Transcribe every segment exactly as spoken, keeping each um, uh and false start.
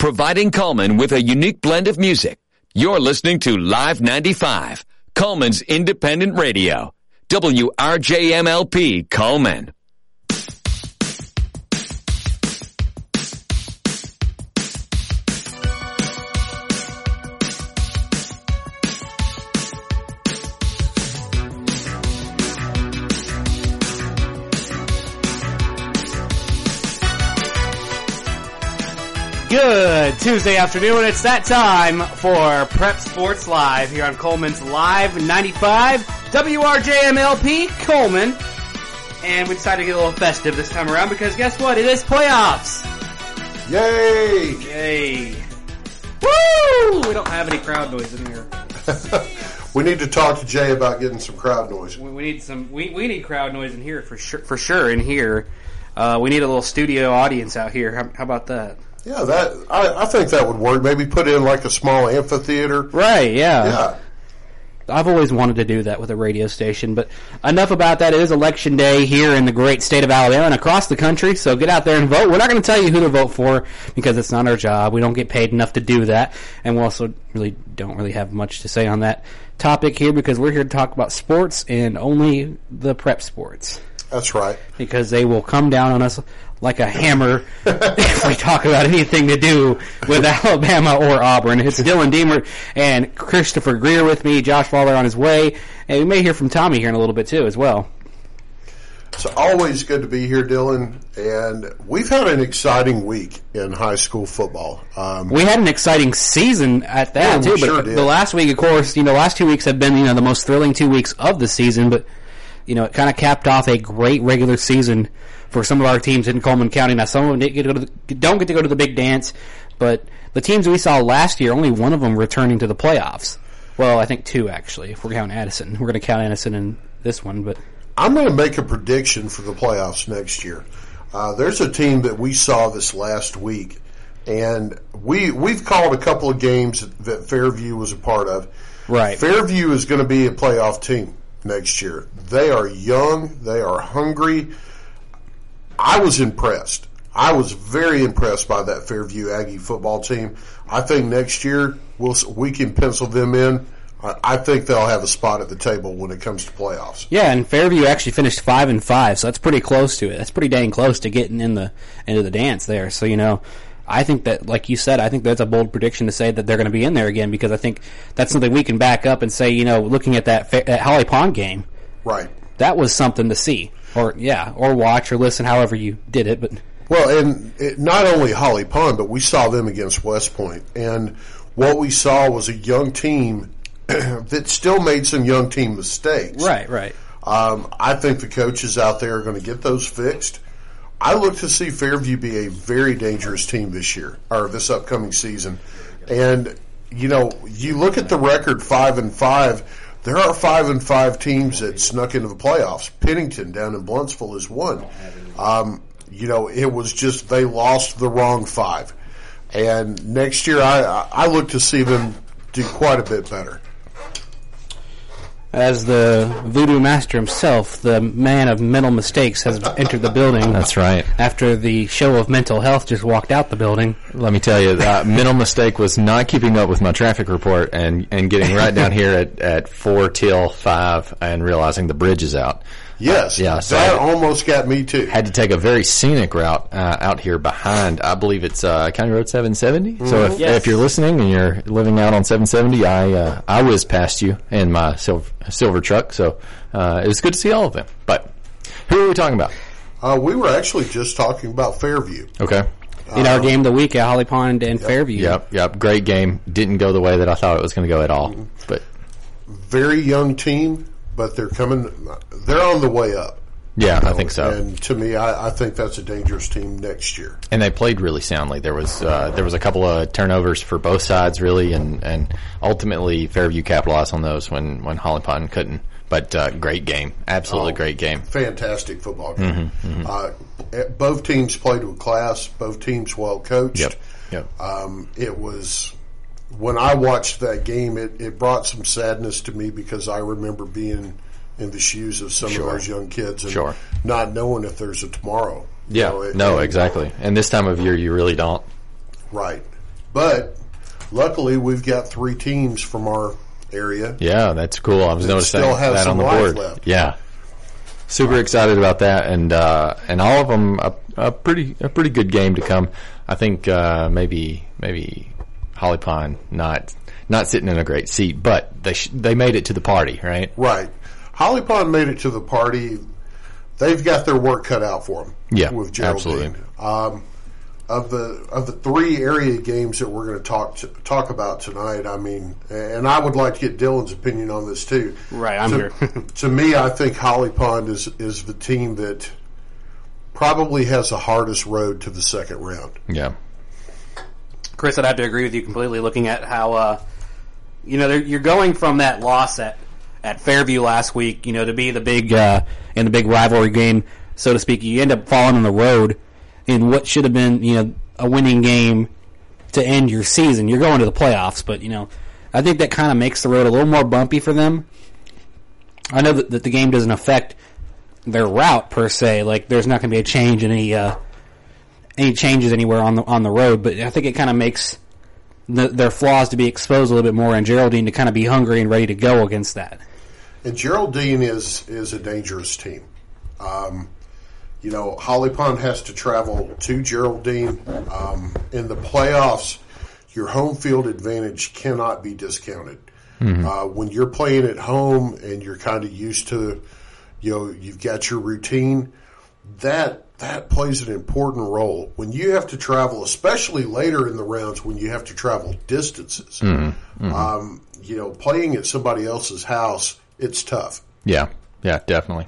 providing Coleman with a unique blend of music. You're listening to Live ninety-five, Coleman's independent radio. W R J M L P Coleman. Good Tuesday afternoon. It's that time for Prep Sports Live here on Coleman's Live ninety-five, W R J M L P Coleman. And we decided to get a little festive this time around because guess what? It is playoffs. Yay! Yay. Woo! We don't have any crowd noise in here. We need to talk to Jay about getting some crowd noise. We, we need some. We, we need crowd noise in here for sure. For sure, in here, uh, we need a little studio audience out here. How, how about that? Yeah, that I, I think that would work. Maybe put in like a small amphitheater. Right, yeah. Yeah. I've always wanted to do that with a radio station, but enough about that. It is election day here in the great state of Alabama and across the country, so get out there and vote. We're not going to tell you who to vote for because it's not our job. We don't get paid enough to do that, and we also really don't really have much to say on that topic here because we're here to talk about sports and only the prep sports. That's right. Because they will come down on us like a hammer if we talk about anything to do with Alabama or Auburn. It's Dylan Deemer and Christopher Greer with me, Josh Waller on his way, and we may hear from Tommy here in a little bit too as well. It's always good to be here, Dylan, and we've had an exciting week in high school football. Um, we had an exciting season at that yeah, too, but sure did. The last week, of course, you know, the last two weeks have been, you know, the most thrilling two weeks of the season, but you know, it kind of capped off a great regular season for some of our teams in Coleman County. Now, some of them didn't get to go to the, don't get to go to the big dance, but the teams we saw last year, only one of them returning to the playoffs. Well, I think two, actually, if we're counting Addison. We're going to count Addison in this one. But I'm going to make a prediction for the playoffs next year. Uh, there's a team that we saw this last week, and we, we've called a couple of games that Fairview was a part of. Right. Fairview is going to be a playoff team next year. They are young. They are hungry. I was impressed. I was very impressed by that Fairview Aggie football team. I think next year we'll, we can pencil them in. I, I think they'll have a spot at the table when it comes to playoffs. Yeah, and Fairview actually finished five and five, so that's pretty close to it. That's pretty dang close to getting in the into the dance there. So you know, I think that, like you said, I think that's a bold prediction to say that they're going to be in there again because I think that's something we can back up and say, you know, looking at that, that Holly Pond game, right? That was something to see, or yeah, or watch or listen, however you did it. But well, and it, not only Holly Pond, but we saw them against West Point, and what we saw was a young team that still made some young team mistakes. Right, right. Um, I think the coaches out there are going to get those fixed. I look to see Fairview be a very dangerous team this year, or this upcoming season. And, you know, you look at the record five and five, there are five and five teams that snuck into the playoffs. Pennington down in Bluntsville is one. Um, you know, it was just they lost the wrong five. And next year I, I look to see them do quite a bit better. As the voodoo master himself, the man of mental mistakes, has entered the building. That's right. After the show of mental health just walked out the building. Let me tell you, that mental mistake was not keeping up with my traffic report and, and getting right down here at, at four till five and realizing the bridge is out. Yes, uh, yeah, so that I almost got me too. Had to take a very scenic route uh, out here behind, I believe it's uh, County Road seven seventy. Mm-hmm. So if, yes. if you're listening and you're living out on seven seventy, I uh, I whizzed past you in my silver, silver truck. So uh, it was good to see all of them. But who are we talking about? Uh, we were actually just talking about Fairview. Okay. In our game of the week at Holly Pond and yep. Fairview. Yep, yep. Great game. Didn't go the way that I thought it was going to go at all. Mm-hmm. But very young team, but they're coming. They're on the way up. Yeah, you know, I think so. And to me, I, I think that's a dangerous team next year. And they played really soundly. There was uh, there was a couple of turnovers for both sides, really, and, and ultimately Fairview capitalized on those when, when Holly Pond couldn't. But uh, great game, absolutely oh, great game, fantastic football game. Mm-hmm, mm-hmm. Uh, both teams played with class. Both teams well coached. Yep, yep. Um, it was when I watched that game, it, it brought some sadness to me because I remember being in the shoes of some sure. of those young kids and sure. not knowing if there's a tomorrow. Yeah, you know, it, no, it, exactly. And this time of year, you really don't. Right. But luckily, we've got three teams from our area. Yeah, that's cool. I was noticing still have that some on the life board. left. Yeah, super excited about that, and uh, and all of them a, a pretty a pretty good game to come. I think uh, maybe maybe Holly Pond not not sitting in a great seat, but they sh- they made it to the party, right? Right. Holly Pond made it to the party. They've got their work cut out for them. Yeah, with Geraldine. absolutely. Um, of the of the three area games that we're going to talk to, talk about tonight, I mean, and I would like to get Dylan's opinion on this too. Right, I'm to, here. To me, I think Holly Pond is is the team that probably has the hardest road to the second round. Yeah. Chris, I'd have to agree with you completely. Looking at how, uh, you know, you're going from that loss at, at Fairview last week, you know, to be the big uh, in the big rivalry game, so to speak. You end up falling on the road in what should have been, you know, a winning game to end your season. You're going to the playoffs, but you know, I think that kind of makes the road a little more bumpy for them. I know that, that the game doesn't affect their route per se. Like, there's not going to be a change in any uh, any changes anywhere on the on the road, but I think it kind of makes the, their flaws to be exposed a little bit more, and Geraldine to kind of be hungry and ready to go against that. And Geraldine is is a dangerous team. Um, you know, Holly Pond has to travel to Geraldine. Um, in the playoffs, your home field advantage cannot be discounted. Mm-hmm. Uh, when you're playing at home and you're kind of used to, you know, you've got your routine, that that plays an important role. When you have to travel, especially later in the rounds when you have to travel distances, mm-hmm. Mm-hmm. Um, you know, playing at somebody else's house, it's tough. Yeah, yeah, definitely.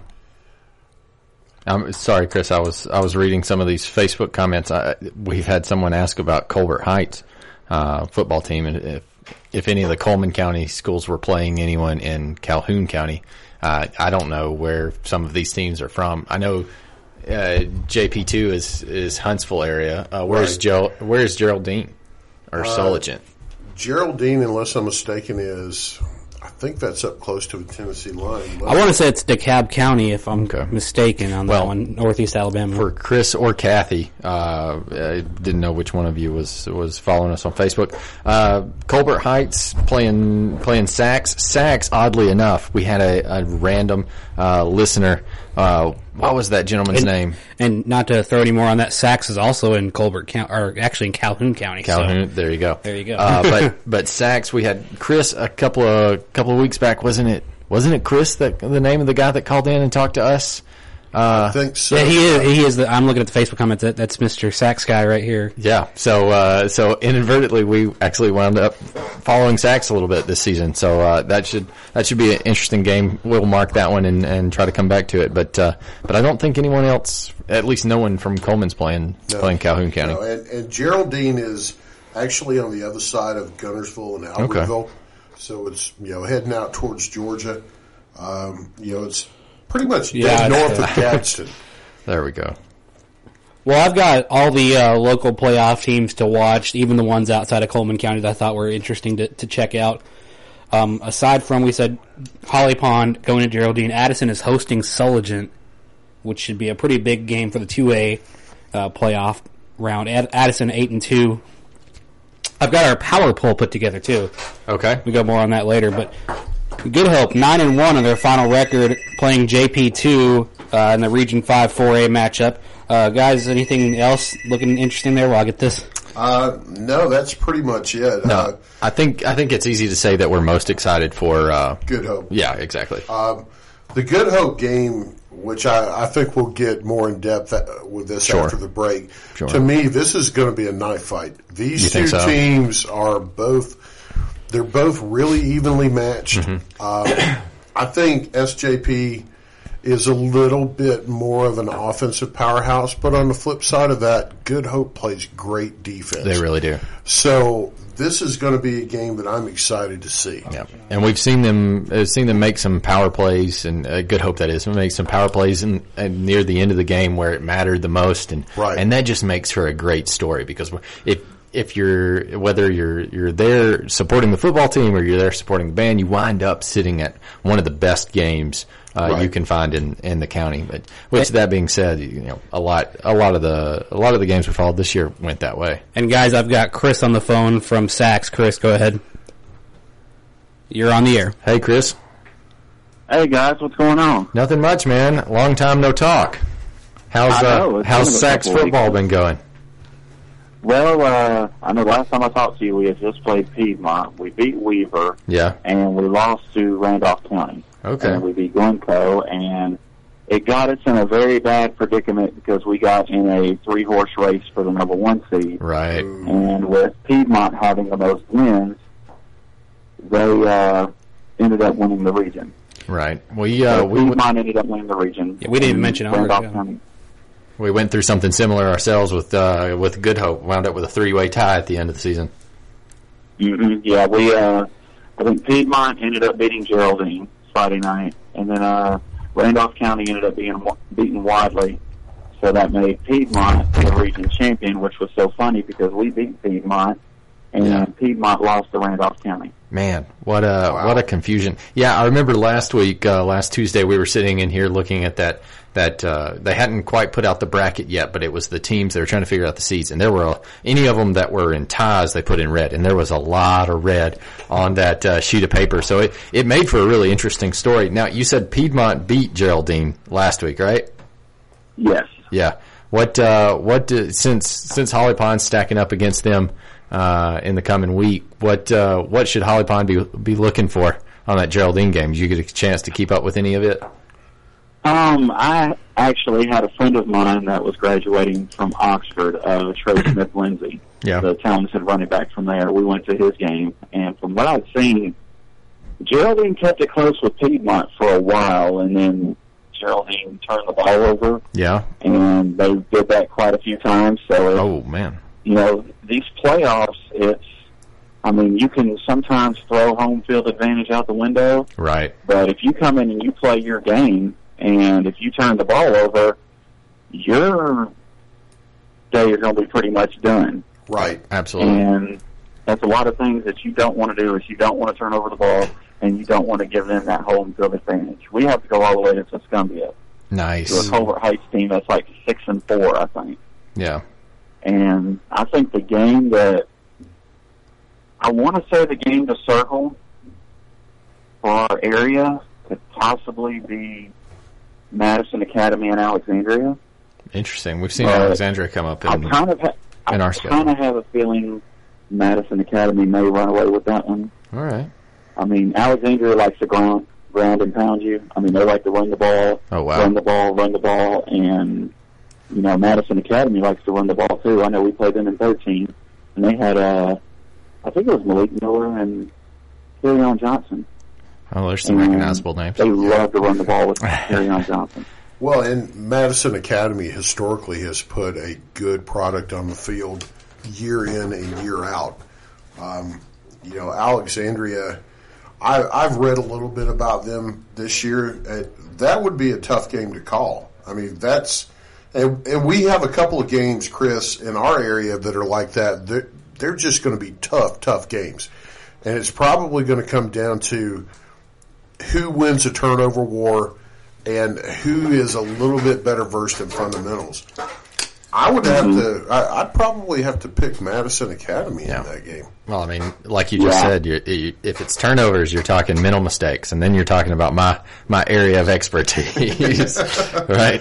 I'm sorry, Chris. I was I was reading some of these Facebook comments. I, we've had someone ask about Colbert Heights uh, football team, and if if any of the Coleman County schools were playing anyone in Calhoun County. Uh, I don't know where some of these teams are from. I know uh, J P two is is Huntsville area. Uh, where's right. Ger- Where's Geraldine or uh, Sulligent? Geraldine, unless I'm mistaken, is. I think that's up close to the Tennessee line. I want to say it's DeKalb County, if I'm okay. mistaken, on well, that one, Northeast Alabama. For Chris or Kathy, uh, I didn't know which one of you was was following us on Facebook. Uh, Colbert Heights playing playing Sax. Sax, oddly enough, we had a, a random uh, listener. Uh, what was that gentleman's and, name? And not to throw any more on that, Sax is also in Colbert County, or actually in Calhoun County. Calhoun, so. there you go. There you go. uh, but but Sax, we had Chris a couple of couple of weeks back, wasn't it? Wasn't it Chris that the name of the guy that called in and talked to us? Uh, I think so. Yeah, he is. He is. The, I'm looking at the Facebook comments. That, that's Mister Sax guy right here. Yeah. So uh, so inadvertently, we actually wound up following Sax a little bit this season. So uh, that should that should be an interesting game. We'll mark that one and, and try to come back to it. But uh, but I don't think anyone else, at least no one from Coleman's playing no, playing Calhoun County. No. And, and Geraldine is actually on the other side of Gunnersville and Albertville. Okay. So it's, you know, heading out towards Georgia. Um, you know, it's pretty much yeah, dead north of Gadsden. There we go. Well, I've got all the uh, local playoff teams to watch, even the ones outside of Coleman County that I thought were interesting to, to check out. Um, aside from, we said, Holly Pond going to Geraldine, Addison is hosting Sulligent, which should be a pretty big game for the two A uh, playoff round. Ad- Addison eight and two. I've got our power poll put together too. Okay, we go more on that later. But Good Hope nine and one on their final record, playing J P two uh, in the Region Five four A matchup. Uh, guys, anything else looking interesting there? While I get this. Uh, no, that's pretty much it. No, uh, I think I think it's easy to say that we're most excited for uh, Good Hope. Yeah, exactly. Um, the Good Hope game, which I, I think we'll get more in depth with this sure. after the break. Sure. To me, this is going to be a knife fight. These you two so? teams are both they're both really evenly matched. Mm-hmm. Um, I think S J P is a little bit more of an offensive powerhouse, but on the flip side of that, Good Hope plays great defense. They really do. So this is going to be a game that I'm excited to see. Yeah, and we've seen them uh, seen them make some power plays, and uh, Good Hope that is, make some power plays in, in near the end of the game where it mattered the most, and right. and that just makes for a great story because if if you're whether you're you're there supporting the football team or you're there supporting the band, you wind up sitting at one of the best games uh, right. you can find in, in the county. But which that being said, you know a lot a lot of the a lot of the games we followed this year went that way. And guys, I've got Chris on the phone from Sax. Chris, go ahead. You're on the air. Hey, Chris. Hey guys, what's going on? Nothing much, man. Long time no talk. How's know, uh, how's Sax football been going? Well, uh, I know last time I talked to you, we had just played Piedmont. We beat Weaver. Yeah. And we lost to Randolph County. Okay. And we beat Glencoe, and it got us in a very bad predicament because we got in a three-horse race for the number one seed. Right. And with Piedmont having the most wins, they uh, ended up winning the region. Right. We uh, so we Piedmont ended up winning the region. Yeah, we didn't even mention ours. Randolph Yeah. County. We went through something similar ourselves with uh, with Good Hope. Wound up with a three-way tie at the end of the season. Mm-hmm. Yeah, we. Uh, I think Piedmont ended up beating Geraldine Friday night, and then uh, Randolph County ended up being beaten Wadley. So that made Piedmont the region champion, which was so funny because we beat Piedmont, and Yeah. Piedmont lost to Randolph County. Man, what a wow. what a confusion! Yeah, I remember last week, uh, last Tuesday, we were sitting in here looking at that. That uh, they hadn't quite put out the bracket yet, but it was the teams they were trying to figure out the seeds, and there were uh, any of them that were in ties they put in red, and there was a lot of red on that uh, sheet of paper. So it it made for a really interesting story. Now you said Piedmont beat Geraldine last week, right? Yes. Yeah. What uh, what do, since since Holly Pond's stacking up against them uh, in the coming week, what uh, what should Holly Pond be be looking for on that Geraldine game? Did you get a chance to keep up with any of it? Um, I actually had a friend of mine that was graduating from Oxford, uh, Trey Smith Lindsay, Yeah. the talented running back from there. We went to his game, and from what I'd seen, Geraldine kept it close with Piedmont for a while, and then Geraldine turned the ball over, Yeah. and they did that quite a few times. So, it, Oh man. you know, these playoffs, it's, I mean, you can sometimes throw home field advantage out the window, Right. but if you come in and you play your game, and if you turn the ball over, your day is going to be pretty much done. Right. Absolutely. And that's a lot of things that you don't want to do is you don't want to turn over the ball, and you don't want to give them that home field advantage. We have to go all the way to Tuscumbia to Nice. a Culver Heights team that's like six and four, I think. Yeah. And I think the game that I want to say the game to circle for our area could possibly be Madison Academy in Alexandria. Interesting. We've seen Uh, Alexandria come up I in, kind of ha- in our I schedule. kind of have a feeling Madison Academy may run away with that one. All right. I mean, Alexandria likes to ground, ground and pound you. I mean, they like to run the ball, Oh, wow. run the ball, run the ball, and, you know, Madison Academy likes to run the ball, too. I know we played them in thirteen, and they had, uh, I think it was Malik Miller and Kerryon Johnson. Oh, there's some And recognizable names. They love to run the ball with Kerryon Johnson. Well, and Madison Academy historically has put a good product on the field year in and year out. Um, you know, Alexandria, I, I've read a little bit about them this year. Uh, that would be a tough game to call. I mean, that's, and, and we have a couple of games, Chris, in our area that are like that. They're, they're just going to be tough, tough games. And it's probably going to come down to who wins a turnover war and who is a little bit better versed in fundamentals. I would have to. I, I'd probably have to pick Madison Academy Yeah. in that game. Well, I mean, like you just Yeah. said, you're, you, if it's turnovers, you're talking mental mistakes, and then you're talking about my my area of expertise, right?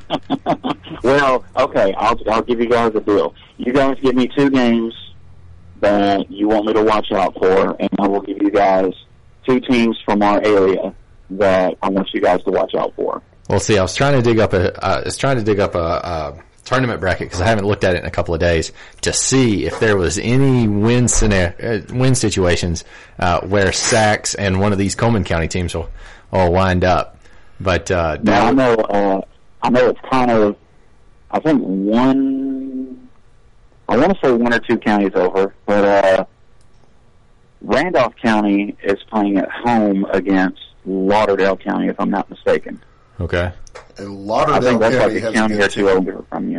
Well, okay, I'll I'll give you guys a deal. You guys give me two games that you want me to watch out for, and I will give you guys two teams from our area that I want you guys to watch out for. Well, see, I was trying to dig up a, uh, I was trying to dig up a, a tournament bracket because I haven't looked at it in a couple of days to see if there was any win scenario, uh, win situations uh, where Sax and one of these Coleman County teams will, will wind up. But uh, Now I that, know, uh, I know it's kind of, I think one, I want to say one or two counties over, but uh, Randolph County is playing at home against Lauderdale County, if I'm not mistaken. okay, And I Lauderdale think that's County like a has county a or good two team. over from you.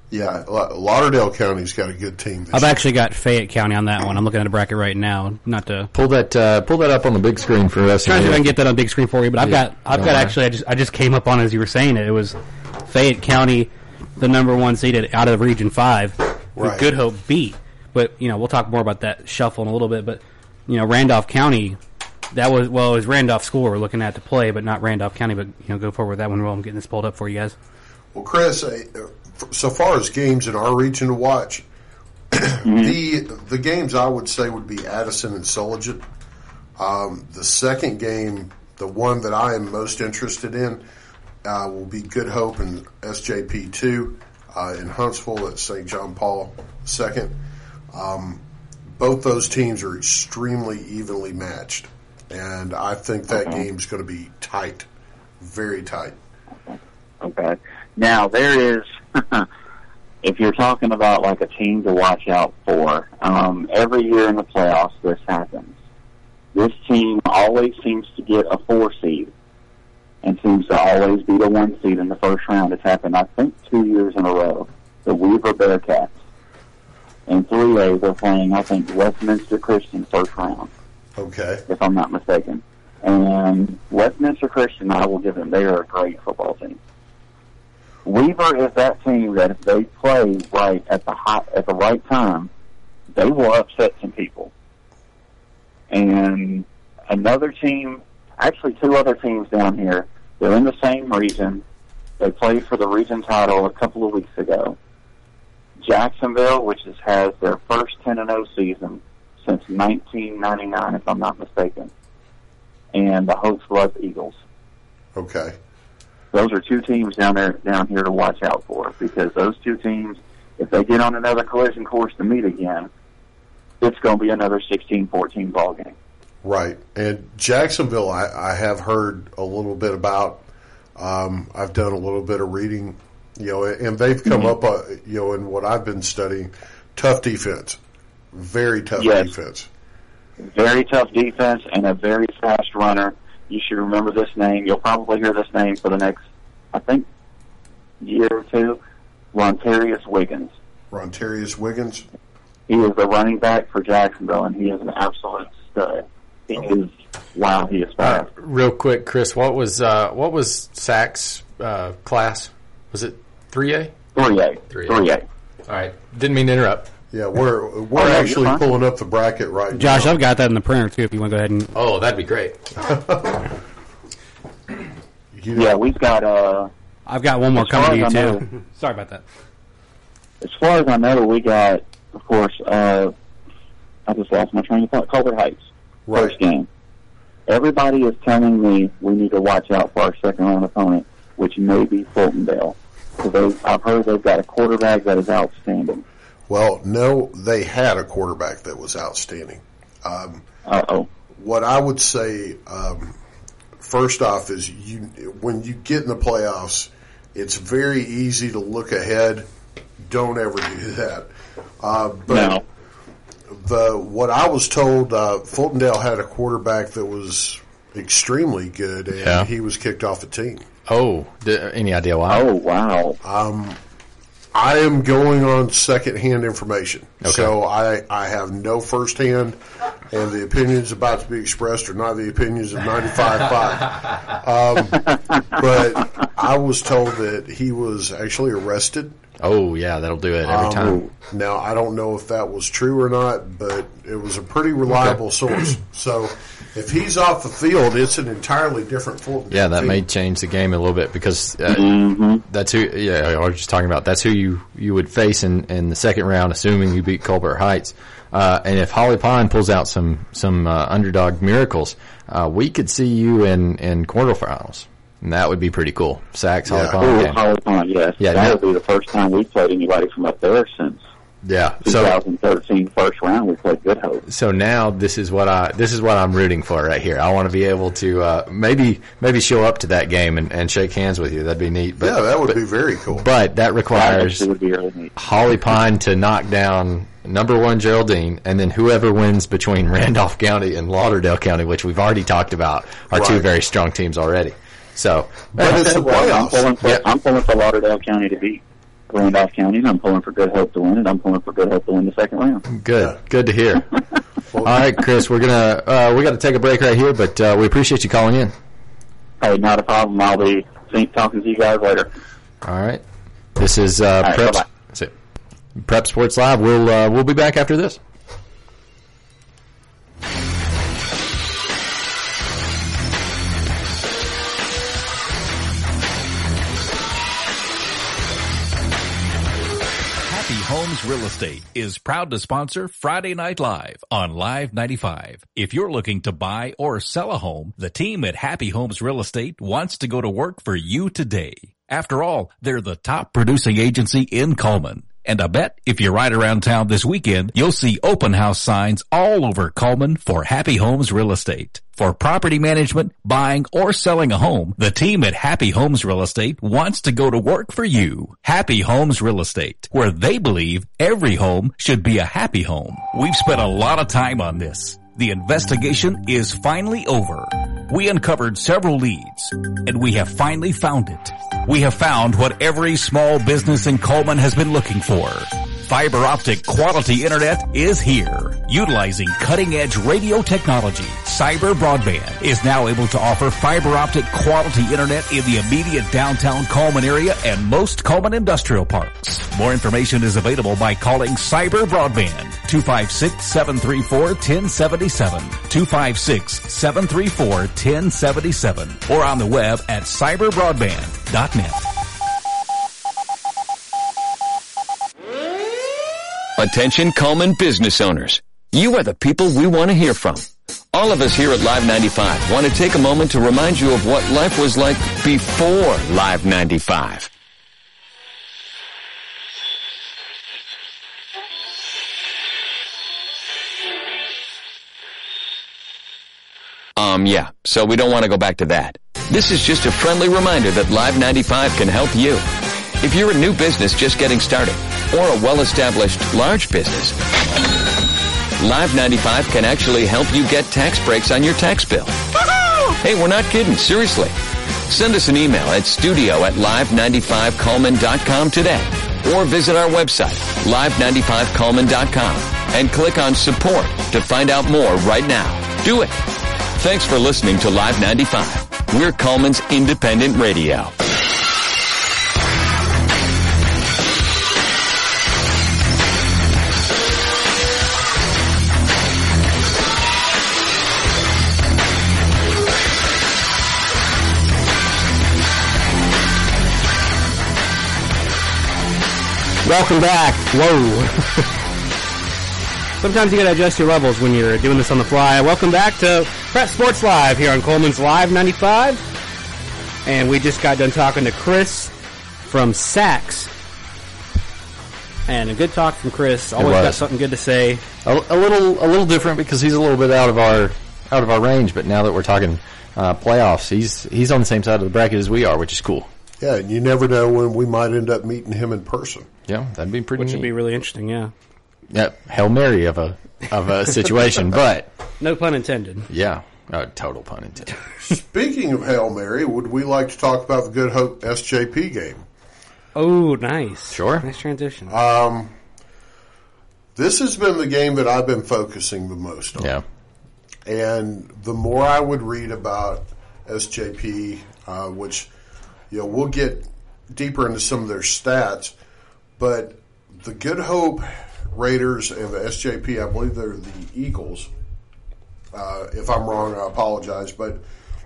Yeah, Lauderdale County's got a good team. This I've year. actually got Fayette County on that one. I'm looking at a bracket right now. Not to Pull that uh, pull that up on the big screen for us. trying to see if I can get that on big screen for you, but I've Yeah, got I've don't got worry. actually I just I just came up on it as you were saying it. It was Fayette County, the number one seeded out of Region Five, who Right. Good Hope beat. But you know we'll talk more about that shuffle in a little bit. But you know Randolph County, that was well it was Randolph School we're looking at to play, but not Randolph County. But you know go forward with that one while I'm getting this pulled up for you guys. Well, Chris, uh, so far as games in our region to watch, the the games I would say would be Addison and Sulligent. Um, the second game, the one that I am most interested in, uh, will be Good Hope and S J P two uh, in Huntsville at Saint John Paul Second. Um, both those teams are extremely evenly matched, and I think that Okay. game's going to be tight, very tight. Okay. Now there is, if you're talking about like a team to watch out for, um, every year in the playoffs this happens. This team always seems to get a four seed and seems to always be the one seed in the first round. It's happened, I think, two years in a row. The Weaver Bearcats. In three A, they're playing, I think, Westminster Christian first round, Okay. if I'm not mistaken. And Westminster Christian, I will give them, they are a great football team. Weaver is that team that if they play right at the hot, at the right time, they will upset some people. And another team, actually two other teams down here, they're in the same region. They played for the region title a couple of weeks ago. Jacksonville, which is, has their first ten and oh season since nineteen ninety-nine, if I'm not mistaken, and the Hopes Bluff Eagles. Okay. Those are two teams down there, down here to watch out for, because those two teams, if they get on another collision course to meet again, it's going to be another sixteen fourteen ball game. Right. And Jacksonville, I, I have heard a little bit about. Um, I've done a little bit of reading, you know, and they've come Mm-hmm. up, uh, you know, in what I've been studying, tough defense, very tough Yes. defense. Very tough defense and a very fast runner. You should remember this name. You'll probably hear this name for the next, I think, year or two. Rontarius Wiggins. Rontarius Wiggins. He is the running back for Jacksonville, and he is an absolute stud. He is, wow, he is Uh, fast. real quick, Chris, what was uh, what was Sack's uh, class? Was it three A? three A. three A. three A. All right, didn't mean to interrupt. Yeah, we're we're Oh, no, actually you're fine. pulling up the bracket right Josh, now. I've got that in the printer too. If you want to go ahead and Oh, that'd be great. You know, Yeah, we've got, uh, I've got one more As far coming to you as I know- too. Sorry about that. as far as I know, we got, of course, uh, I just lost my train of thought, Colbert Heights. Right. First game. Everybody is telling me we need to watch out for our second round opponent, which may be Fultondale. So they, I've heard they've got a quarterback that is outstanding. Well, no, they had a quarterback that was outstanding. Um, Uh-oh. what I would say, um, first off, is you when you get in the playoffs, it's very easy to look ahead. Don't ever do that. Uh, but No. the what I was told, uh, Fultondale had a quarterback that was extremely good, and Yeah. he was kicked off the team. Oh, d- any idea why? Oh, wow. I am going on secondhand information, Okay. so I, I have no firsthand, and the opinions about to be expressed are not the opinions of ninety-five point five. Um, but I was told that he was actually arrested. Oh, yeah, that'll do it every time. Um, now, I don't know if that was true or not, but it was a pretty reliable source. So if he's off the field, it's an entirely different Fulton. Yeah, that team. may change the game a little bit because uh, Mm-hmm. that's who. Yeah, I was just talking about. That's who you, you would face in, in the second round, assuming you beat Colbert Heights. Uh, and if Holly Pine pulls out some some uh, underdog miracles, uh, we could see you in in quarterfinals, and that would be pretty cool. Sacks, Holly Yeah. Pine. Oh, game. Holly Pond, yes. Yeah, that no. would be the first time we played anybody from up there since Yeah. So twenty thirteen first round. We played Good Hope. so now this is what I this is what I'm rooting for right here. I want to be able to uh, maybe maybe show up to that game and, and shake hands with you. That'd be neat. But, Yeah, that would but, be very cool. But that That requires actually would be really neat. Holly Pine to knock down number one Geraldine, and then whoever wins between Randolph County and Lauderdale County, which we've already talked about, are two Right. very strong teams already. So, But it's the Well, I'm playoffs. pulling, for, Yeah. I'm pulling for Lauderdale County to beat. Randolph County, and I'm pulling for Good Hope to win, and I'm pulling for Good Hope to win the second round. Good. Good to hear. All right, Chris, we're gonna uh, we got to take a break right here, but uh, we appreciate you calling in. Hey, not a problem. I'll be talking to you guys later. All right. This is uh, right, Prep. bye-bye. That's it. Prep Sports Live. We'll uh, we'll be back after this. Homes Real Estate is proud to sponsor Friday Night Live on Live ninety-five. If you're looking to buy or sell a home, the team at Happy Homes Real Estate wants to go to work for you today. After all, they're the top producing agency in Coleman. And I bet if you ride around town this weekend, you'll see open house signs all over Coleman for Happy Homes Real Estate. For property management, buying, or selling a home, the team at Happy Homes Real Estate wants to go to work for you. Happy Homes Real Estate, where they believe every home should be a happy home. We've spent a lot of time on this. The investigation is finally over. We uncovered several leads, and we have finally found it. We have found what every small business in Coleman has been looking for. Fiber optic quality internet is here. Utilizing cutting-edge radio technology, Cyber Broadband is now able to offer fiber optic quality internet in the immediate downtown Coleman area and most Coleman industrial parks. More information is available by calling Cyber Broadband, two five six, seven three four, one zero seven seven, two five six, seven three four, one zero seven seven, or on the web at cyber broadband dot net. Attention Coleman business owners. You are the people we want to hear from. All of us here at Live ninety-five want to take a moment to remind you of what life was like before Live ninety-five. Um, yeah, so we don't want to go back to that. This is just a friendly reminder that Live ninety-five can help you. If you're a new business just getting started, or a well-established large business, Live ninety-five can actually help you get tax breaks on your tax bill. Hey, we're not kidding, seriously. Send us an email at studio at live ninety-five coleman dot com today, or visit our website, live ninety-five coleman dot com, and click on support to find out more right now. Do it. Thanks for listening to Live ninety-five. We're Coleman's independent radio. Welcome back. Whoa. Sometimes you gotta adjust your levels when you're doing this on the fly. Welcome back to Prep Sports Live here on Coleman's Live ninety-five. And we just got done talking to Chris from Saks. And a good talk from Chris. Always got something good to say. A, a little, a little different because he's a little bit out of our, out of our range. But now that we're talking uh, playoffs, he's he's on the same side of the bracket as we are, which is cool. Yeah, and you never know when we might end up meeting him in person. Yeah, that'd be pretty. Which neat. would be really interesting. Yeah. Yeah, Hail Mary of a of a situation, but no pun intended. Yeah, uh, total pun intended. Speaking of Hail Mary, would we like to talk about the Good Hope S J P game? Oh, nice. Sure. Nice transition. Um, this has been the game that I've been focusing the most on. Yeah. And the more I would read about S J P, uh, which, you know, we'll get deeper into some of their stats, but the Good Hope Raiders and the S J P, I believe they're the Eagles. Uh, if I'm wrong, I apologize. But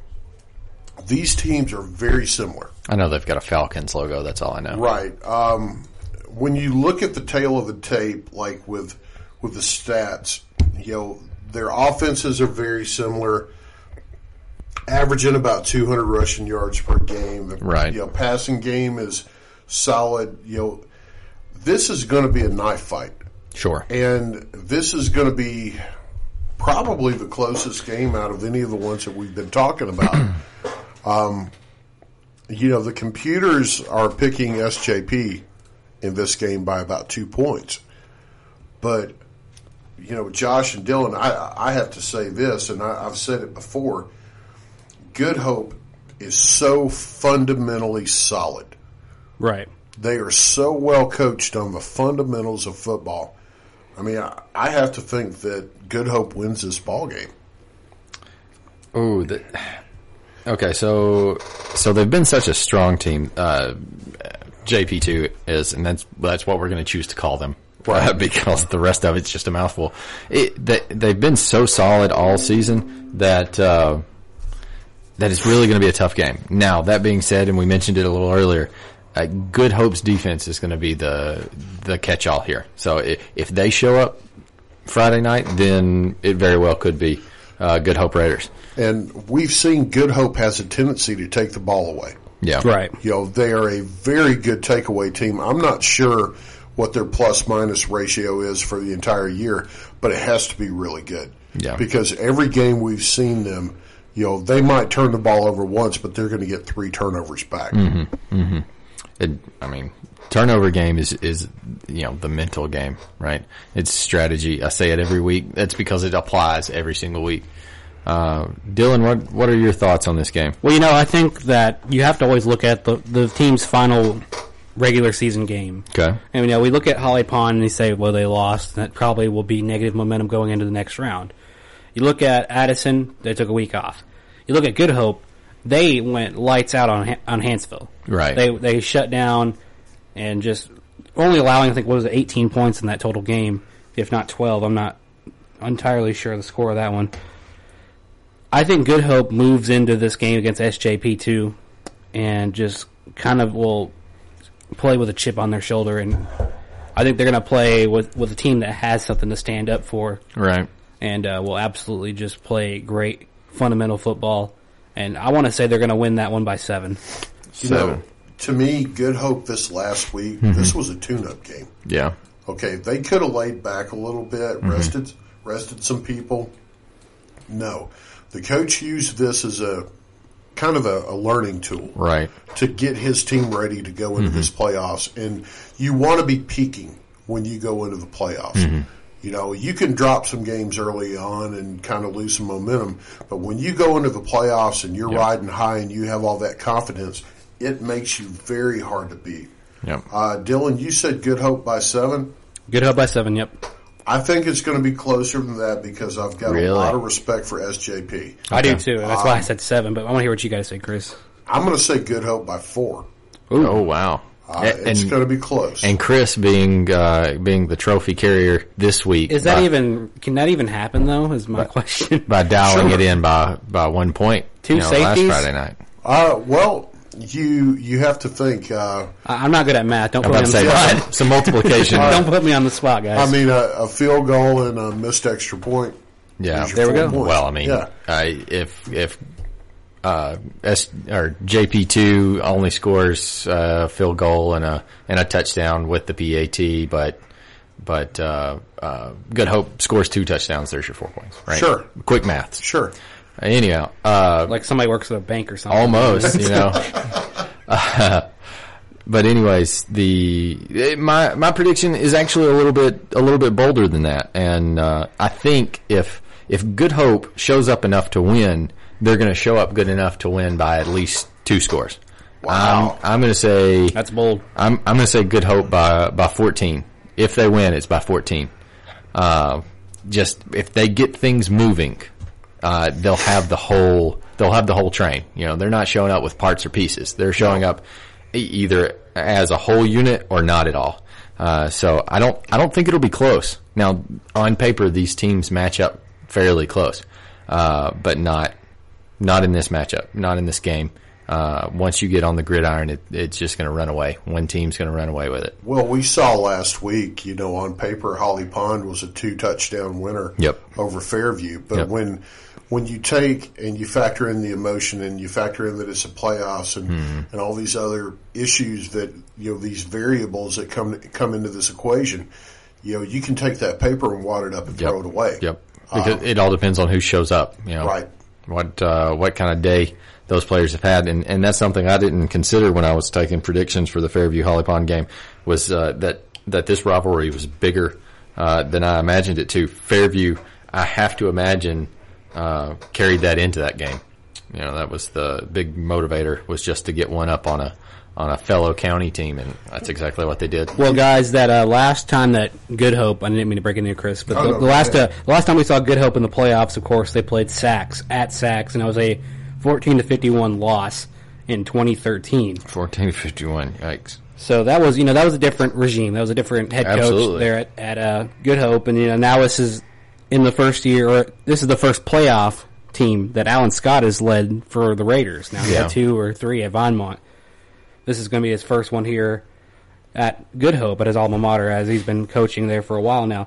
these teams are very similar. I know they've got a Falcons logo. That's all I know. Right. Um, when you look at the tail of the tape, like with with the stats, you know, their offenses are very similar, averaging about two hundred rushing yards per game. The, right. You know, passing game is solid. You know, this is going to be a knife fight. Sure. And this is going to be probably the closest game out of any of the ones that we've been talking about. um, you know, the computers are picking S J P in this game by about two points. But, you know, Josh and Dylan, I, I have to say this, and I, I've said it before, Good Hope is so fundamentally solid. Right. They are so well coached on the fundamentals of football. I mean, I, I have to think that Good Hope wins this ball game. Oh, okay. So, so they've been such a strong team. Uh, J P two is, and that's that's what we're going to choose to call them, right? Uh, because the rest of it's just a mouthful. It, they, they've been so solid all season that uh, that it's really going to be a tough game. Now, that being said, and we mentioned it a little earlier. Uh, Good Hope's defense is going to be the the catch-all here. So if, if they show up Friday night, then it very well could be uh, Good Hope Raiders. And we've seen Good Hope has a tendency to take the ball away. Yeah, right. You know, they are a very good takeaway team. I'm not sure what their plus-minus ratio is for the entire year, but it has to be really good. Yeah. Because every game we've seen them, you know, they might turn the ball over once, but they're going to get three turnovers back. Mm-hmm. Mm-hmm. It, I mean, turnover game is, is, you know, the mental game, right? It's strategy. I say it every week. That's because it applies every single week. Uh, Dylan, what, what are your thoughts on this game? Well, you know, I think that you have to always look at the, the team's final regular season game. Okay. And, you know, we look at Holly Pond and they say, well, they lost. And that probably will be negative momentum going into the next round. You look at Addison, they took a week off. You look at Good Hope, they went lights out on on Hanceville. Right. They they shut down and just only allowing, I think, what was it, eighteen points in that total game, if not twelve. I'm not entirely sure the score of that one. I think Good Hope moves into this game against S J P two and just kind of will play with a chip on their shoulder. And I think they're going to play with, with a team that has something to stand up for. Right. And uh, will absolutely just play great fundamental football. And I want to say they're going to win that one by seven. You know, to me, Good Hope this last week, mm-hmm. this was a tune-up game. Yeah. Okay, they could have laid back a little bit, mm-hmm. rested rested some people. No. The coach used this as a kind of a, a learning tool. Right. To get his team ready to go into mm-hmm. this playoffs. And you want to be peaking when you go into the playoffs. Mm-hmm. You know, you can drop some games early on and kind of lose some momentum, but when you go into the playoffs and you're yep. riding high and you have all that confidence, it makes you very hard to beat. Yep. Uh, Dylan, you said Good Hope by seven? Good Hope by seven, yep. I think it's going to be closer than that because I've got really? a lot of respect for S J P. I okay. do too. That's um, why I said seven, but I want to hear what you guys say, Chris. I'm going to say Good Hope by four. Ooh. Oh, wow. Uh, it's and, going to be close. And Chris being uh, being the trophy carrier this week. Is that by, even, can that even happen though, is my by, question? By dialing sure. it in by, by one point. Two you know, safeties? Last Friday night. Uh, well, you you have to think. Uh, I'm not good at math. Don't I'm put me on the spot. Some, some multiplication. Don't put me on the spot, guys. I mean, a, a field goal and a missed extra point. Yeah. There we go. Points. Well, I mean, yeah. I, if, if, Uh, S or J P two only scores a field goal and a and a touchdown with the P A T, but but uh, uh, Good Hope scores two touchdowns. There's your four points, right? Sure, quick math. Sure. Anyhow, uh, like somebody works at a bank or something. Almost, you know. uh, but anyways, the my my prediction is actually a little bit a little bit bolder than that, and uh, I think if if Good Hope shows up enough to win, they're going to show up good enough to win by at least two scores. Wow. I'm, I'm going to say that's bold. I'm I'm going to say Good Hope by by fourteen. If they win, it's by fourteen. Uh, just if they get things moving, uh, they'll have the whole they'll have the whole train. You know, they're not showing up with parts or pieces. They're showing up e- either as a whole unit or not at all. Uh, so I don't I don't think it'll be close. Now, on paper, these teams match up fairly close, uh, but not. Not in this matchup, not in this game. Uh, once you get on the gridiron, it, it's just going to run away. One team's going to run away with it. Well, we saw last week, you know, on paper, Holly Pond was a two-touchdown winner yep. over Fairview. But yep. when when you take and you factor in the emotion and you factor in that it's a playoffs and, mm-hmm. and all these other issues that, you know, these variables that come come into this equation, you know, you can take that paper and wad it up and yep. throw it away. Yep. Because um, it all depends on who shows up, you know. Right. What uh, what kind of day those players have had, and, and that's something I didn't consider when I was taking predictions for the Fairview Holly Pond game. Was uh, that that this rivalry was bigger uh, than I imagined it to. Fairview, I have to imagine, uh, carried that into that game. You know, that was the big motivator, was just to get one up on a on a fellow county team, and that's exactly what they did. Well, guys, that uh, last time that Good Hope, I didn't mean to break it in, Chris, but Oh, the, no, the last yeah. uh, the last time we saw Good Hope in the playoffs, of course, they played Sacs at Sacs, and it was a fourteen to fifty-one loss in twenty thirteen. fourteen to fifty-one, yikes. So that was, you know, that was a different regime. That was a different head coach Absolutely. there at, at uh, Good Hope, and you know now this is in the first year, or this is the first playoff team that Alan Scott has led for the Raiders. Now he Yeah. had two or three at Vonmont. This is going to be his first one here at Good Hope, at his alma mater, as he's been coaching there for a while now.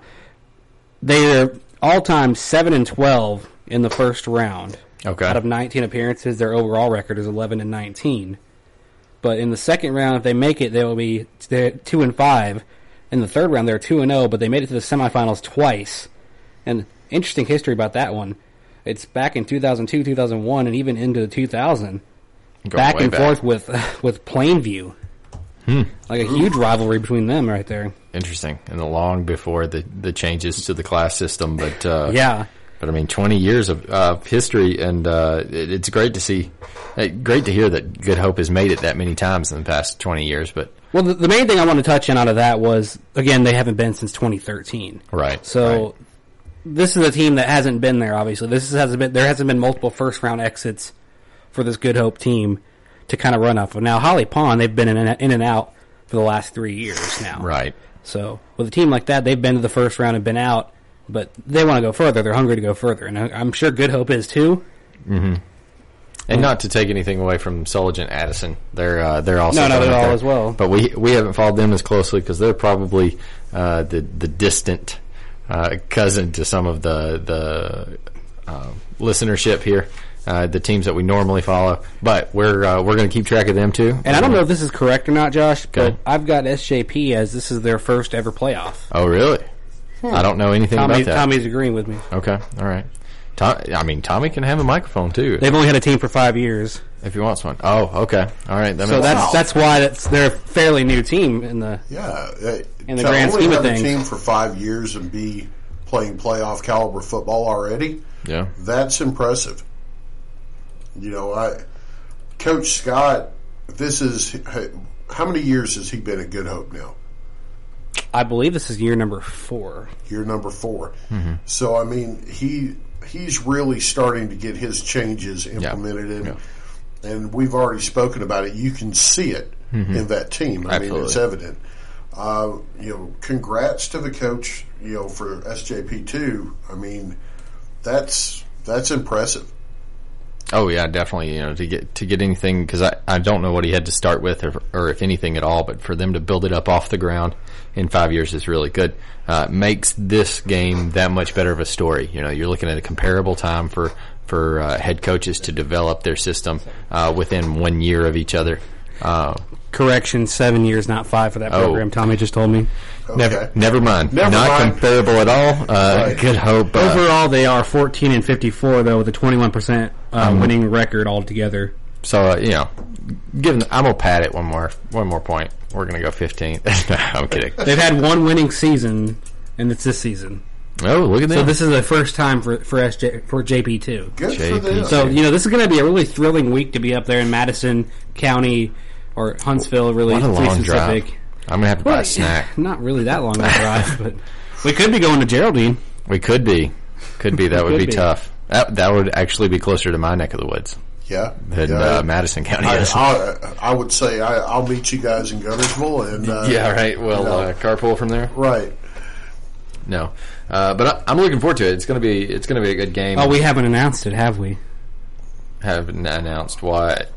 They're all-time seven and twelve in the first round. Okay. Out of nineteen appearances, their overall record is eleven and nineteen. But in the second round, if they make it, they will be they're two and five. In the third round, they're two and zero, but they made it to the semifinals twice. And interesting history about that one. It's back in two thousand two, two thousand one, and even into two thousand. Going Back way and back. forth with with Plainview. Hmm. Like a huge rivalry between them right there. Interesting. And long before the, the changes to the class system, but uh, Yeah. But I mean, twenty years of uh, history, and uh, it, it's great to see, uh, great to hear that Good Hope has made it that many times in the past twenty years. But Well, the, the main thing I want to touch on out of that was, again, they haven't been since twenty thirteen. right, So right. this is a team that hasn't been there. Obviously, this hasn't been there. Hasn't been multiple first round exits for this Good Hope team to kind of run off of. Now, Holly Pond, they've been in and, in and out for the last three years now. right. So with a team like that, they've been to the first round and been out, but they want to go further. They're hungry to go further, and I- I'm sure Good Hope is too. And not to take anything away from Sulligent Addison, they're uh, they're also No, not going at up all there. as well. But we we haven't followed them as closely because they're probably uh, the the distant uh, cousin to some of the the uh, listenership here. Uh, the teams that we normally follow, but we're uh, we're going to keep track of them too. And I don't know if this is correct or not, Josh, but Okay. I've got S J P as this is their first ever playoff. Oh, really? I don't know anything Tommy, about that. Tommy's agreeing with me. Okay, all right. Tom, I mean, Tommy can have a microphone too They've only had a team for five years, if he wants one. Oh, okay, all right. That so makes that's sense. that's why that's they're a fairly new team in the. Yeah. uh, In the to grand only scheme of have things. a team for five years and be playing playoff caliber football already, yeah. that's impressive. You know, I Coach Scott, this is how many years has he been at Good Hope now? I believe this is year number four. Year number four. So I mean, he he's really starting to get his changes implemented, and Yeah. and we've already spoken about it. You can see it in that team. I mean, it's Absolutely. evident. Uh, you know, congrats to the coach. You know, for S J P two. I mean, that's that's impressive. Oh yeah, definitely. You know, to get to get anything, because I, I don't know what he had to start with, or, or if anything at all. But for them to build it up off the ground in five years is really good. Uh, makes this game that much better of a story. You know, you're looking at a comparable time for for uh, head coaches to develop their system uh, within one year of each other. Uh, Correction, seven years, not five for that Oh. program. Tommy just told me. Okay. Never, never mind. Never Not mind. comparable at all. Uh, Right. Good Hope. Uh, Overall, they are fourteen and fifty-four though, with a twenty-one percent uh, Um, winning record altogether. So uh, you know, given I'm gonna pat it one more one more point. We're gonna go fifteen. I'm kidding. They've had one winning season, and it's this season. Oh, look at that. So this is the first time for for S J for J P two. Good J for P. them. So you know this is going to be a really thrilling week to be up there in Madison County or Huntsville. Really, What a to be long drive. specific. I'm gonna have to buy Well, a snack. Not really that long of a drive, but we could be going to Geraldine. We could be, could be. That would Could be, be. tough. That that would actually be closer to my neck of the woods yeah, than yeah. uh, Madison County I, is. I, I would say I, I'll meet you guys in Gunnersville, and uh, yeah, right. Well, you know, uh, carpool from there. right. No, uh, but I, I'm looking forward to it. It's gonna be it's gonna be a good game. Oh, we haven't announced it, have we? haven't announced what.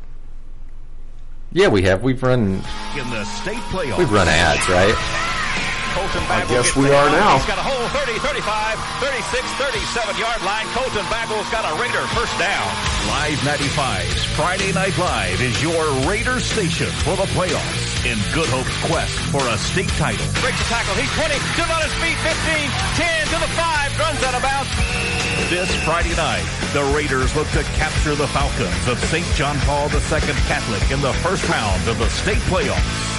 Yeah, we have. We've run In the state playoffs. we've run ads, right? Colton I Bagwell guess gets we the are ball. now. He's got a whole thirty, thirty-five, thirty-six, thirty-seven yard line. Colton Bagwell's got a Raider first down. Live ninety-five's Friday Night Live is your Raider station for the playoffs in Good Hope's quest for a state title. Breaks the tackle. He's twenty, still on his feet, fifteen, ten to the five, runs out of bounds. This Friday night, the Raiders look to capture the Falcons of Saint John Paul the Second Catholic in the first round of the state playoffs.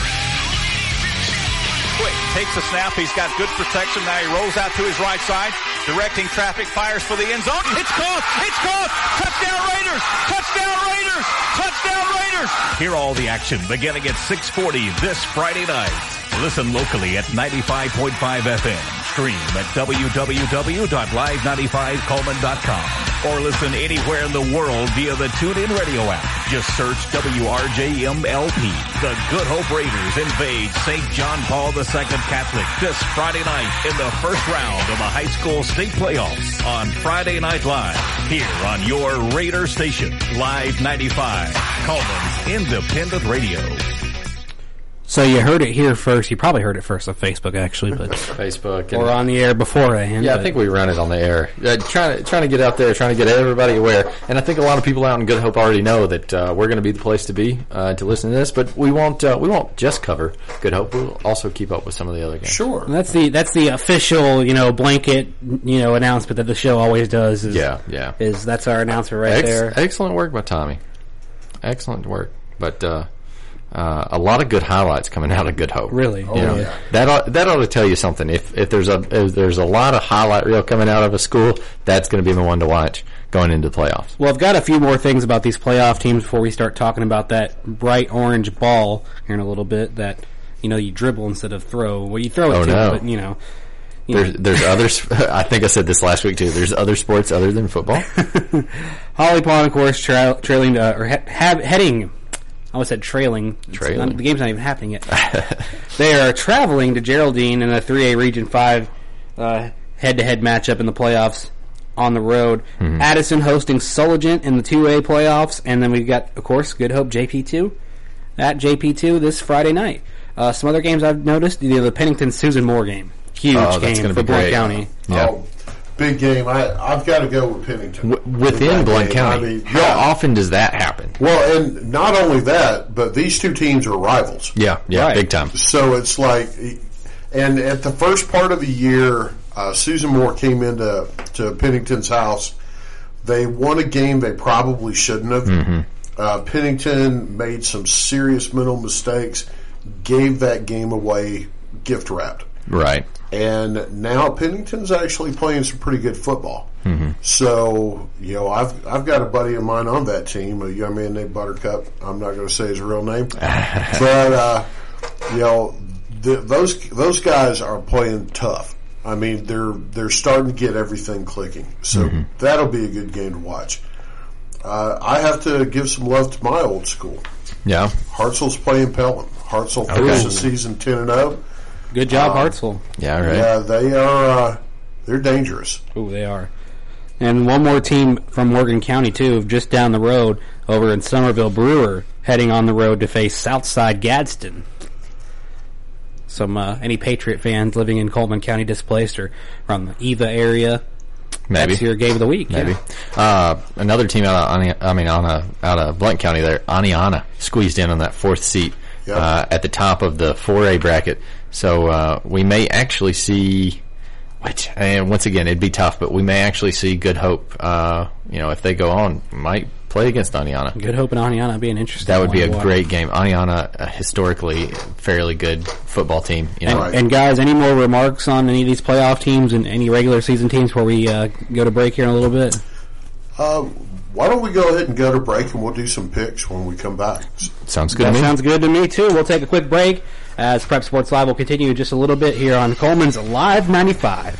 Quick, takes a snap. He's got good protection. Now he rolls out to his right side. directing traffic, fires for the end zone. It's caught! It's caught! Touchdown Raiders! Touchdown Raiders! Touchdown Raiders! Hear all the action beginning at six forty this Friday night. Listen locally at ninety-five point five F M. Stream at w w w dot live ninety-five coleman dot com. Or listen anywhere in the world via the TuneIn Radio app. Just search W R J M L P. The Good Hope Raiders invade Saint John Paul the Second Catholic this Friday night in the first round of the high school state playoffs on Friday Night Live. Here on your Raider station, Live ninety-five, Coleman's Independent Radio. So you heard it here first. You probably heard it first on Facebook, actually, but Facebook or on the air beforehand. Yeah, but. I think we run it on the air. Uh, trying to trying to get out there, trying to get everybody aware. And I think a lot of people out in Good Hope already know that uh, we're going to be the place to be uh, to listen to this. But we won't uh, we won't just cover Good Hope. We'll also keep up with some of the other games. Sure, And that's the that's the official you know blanket you know announcement that the show always does. Is, Yeah, yeah. Is that's our announcement right Ex- there? Excellent work by Tommy. Excellent work. But uh, uh, a lot of good highlights coming out of Good Hope. Really? You Oh, know, yeah. that ought, that ought to tell you something. If if there's a if there's a lot of highlight reel coming out of a school, that's going to be the one to watch going into the playoffs. Well, I've got a few more things about these playoff teams before we start talking about that bright orange ball here in a little bit. That you know you dribble instead of throw. Well, you throw it Oh, too, no. but you know. you There's know. there's others. I think I said this last week too. There's other sports other than football. Holly Pond, of course, tra- trailing uh, or he- have, heading. I almost said trailing. It's Trailing. not- the game's not even happening yet. They are traveling to Geraldine in a three A Region five uh, head-to-head matchup in the playoffs on the road. Mm-hmm. Addison hosting Sulligent in the two A playoffs, and then we've got, of course, Good Hope J P two at J P two this Friday night. Uh, some other games I've noticed, you know, the Pennington Susan Moore game. Huge Oh, that's game gonna for be Blount great. County. Yeah. Oh, big game. I, I've got to go with Pennington. W- With within that Blount game. County, I mean, how yeah. often does that happen? Well, and not only that, but these two teams are rivals. Yeah, yeah, Right. big time. So it's like, and at the first part of the year, uh, Susan Moore came into to Pennington's house. They won a game they probably shouldn't have. Mm-hmm. Uh, Pennington made some serious mental mistakes, gave that game away gift wrapped. Right. And now Pennington's actually playing some pretty good football. Mm-hmm. So, you know, I've I've got a buddy of mine on that team, a young man named Buttercup. I'm not going to say his real name. but, uh, you know, th- those those guys are playing tough. I mean, they're they're starting to get everything clicking. So Mm-hmm. that'll be a good game to watch. Uh, I have to give some love to my old school. Yeah. Hartzell's playing Pelham. Hartzell Okay. finished the season ten and oh. Good job, Um, Hartsville. Yeah. Right. Yeah, they are. Uh, they're dangerous. Ooh, they are. And one more team from Morgan County, too, just down the road over in Somerville. Brewer heading on the road to face Southside Gadsden. Some uh, any Patriot fans living in Coleman County displaced or from the Eva area. Maybe. That's your game of the week. Maybe. Yeah. Uh, another team out of, Ani- I mean, on a, out of Blount County there, Aniana, squeezed in on that fourth seat Yep. uh, at the top of the four A bracket. So uh, we may actually see, which, and once again, it'd be tough, but we may actually see Good Hope, uh, you know, if they go on, might play against Aniana. Good Hope and Aniana would be an interesting That would be one a to watch. great game. Aniana, a historically fairly good football team. You know, And, Right. and guys, any more remarks on any of these playoff teams and any regular season teams before we uh, go to break here in a little bit? Uh, why don't we go ahead and go to break, and we'll do some picks when we come back. sounds good That to me. sounds good to me, too. We'll take a quick break as Prep Sports Live will continue in just a little bit here on Coleman's Live ninety-five.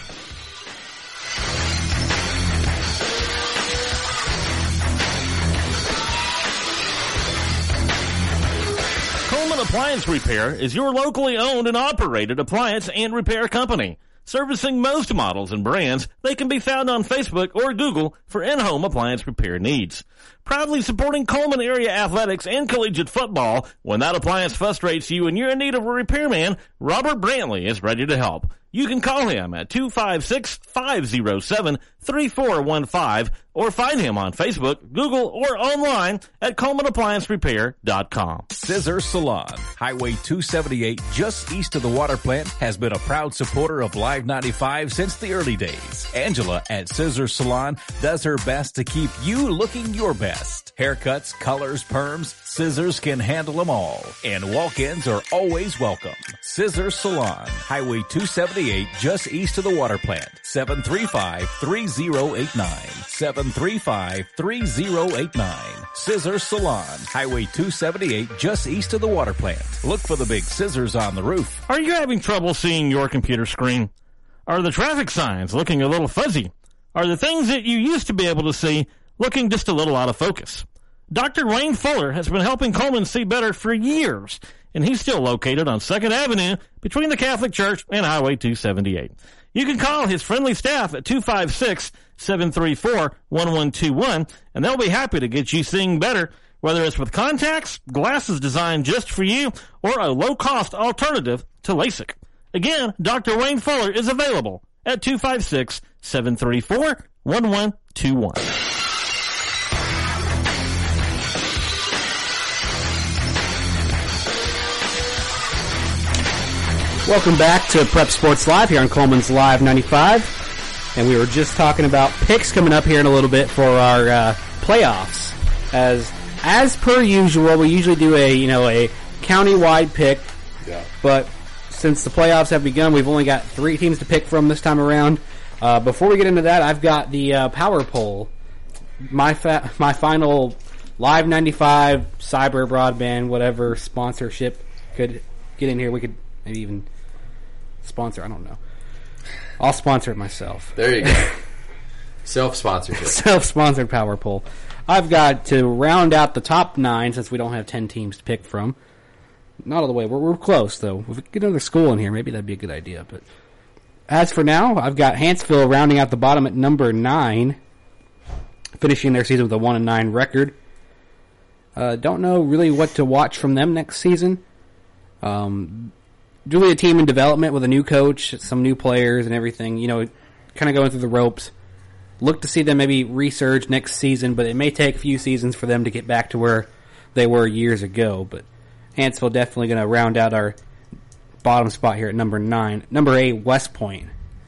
Coleman Appliance Repair is your locally owned and operated appliance and repair company. Servicing most models and brands, they can be found on Facebook or Google for in-home appliance repair needs. Proudly supporting Coleman area athletics and collegiate football, when that appliance frustrates you and you're in need of a repairman, Robert Brantley is ready to help. You can call him at two five six, five oh seven, three four one five or find him on Facebook, Google, or online at coleman appliance repair dot com. Scissor Salon, Highway two seventy-eight, just east of the water plant, has been a proud supporter of Live ninety-five since the early days. Angela at Scissor Salon does her best to keep you looking your best. Haircuts, colors, perms, Scissors can handle them all. And walk-ins are always welcome. Scissor Salon, Highway two seventy-eight, just east of the water plant. seven three five, three zero eight nine. seven three five, three zero eight nine. Scissor Salon, Highway two seventy-eight, just east of the water plant. Look for the big scissors on the roof. Are you having trouble seeing your computer screen? Are the traffic signs looking a little fuzzy? Are the things that you used to be able to see looking just a little out of focus? Doctor Wayne Fuller has been helping Coleman see better for years, and he's still located on second Avenue between the Catholic Church and Highway two seventy-eight. You can call his friendly staff at two five six, seven three four, one one two one, and they'll be happy to get you seeing better, whether it's with contacts, glasses designed just for you, or a low-cost alternative to LASIK. Again, Doctor Wayne Fuller is available at two five six, seven three four, one one two one. Welcome back to Prep Sports Live here on Coleman's Live ninety-five. And we were just talking about picks coming up here in a little bit for our uh, playoffs. As as per usual, we usually do a, you know, a county-wide pick. Yeah. But since the playoffs have begun, we've only got three teams to pick from this time around. Uh, before we get into that, I've got the uh, power poll. My fa- my final Live ninety-five, cyber, broadband, whatever sponsorship could get in here. We could maybe even sponsor. I don't know. I'll sponsor it myself. There you go. Self-sponsorship. Self-sponsored power poll. I've got to round out the top nine since we don't have ten teams to pick from. Not all the way. We're, we're close, though. If we could get another school in here, maybe that'd be a good idea. But as for now, I've got Hanceville rounding out the bottom at number nine, finishing their season with a one and nine record. Uh, don't know really what to watch from them next season. Um... Really a team in development with a new coach, some new players and everything, you know, kind of going through the ropes. Look to see them maybe resurge next season, but it may take a few seasons for them to get back to where they were years ago. But Hanceville definitely going to round out our bottom spot here at number nine. Number eight, West Point.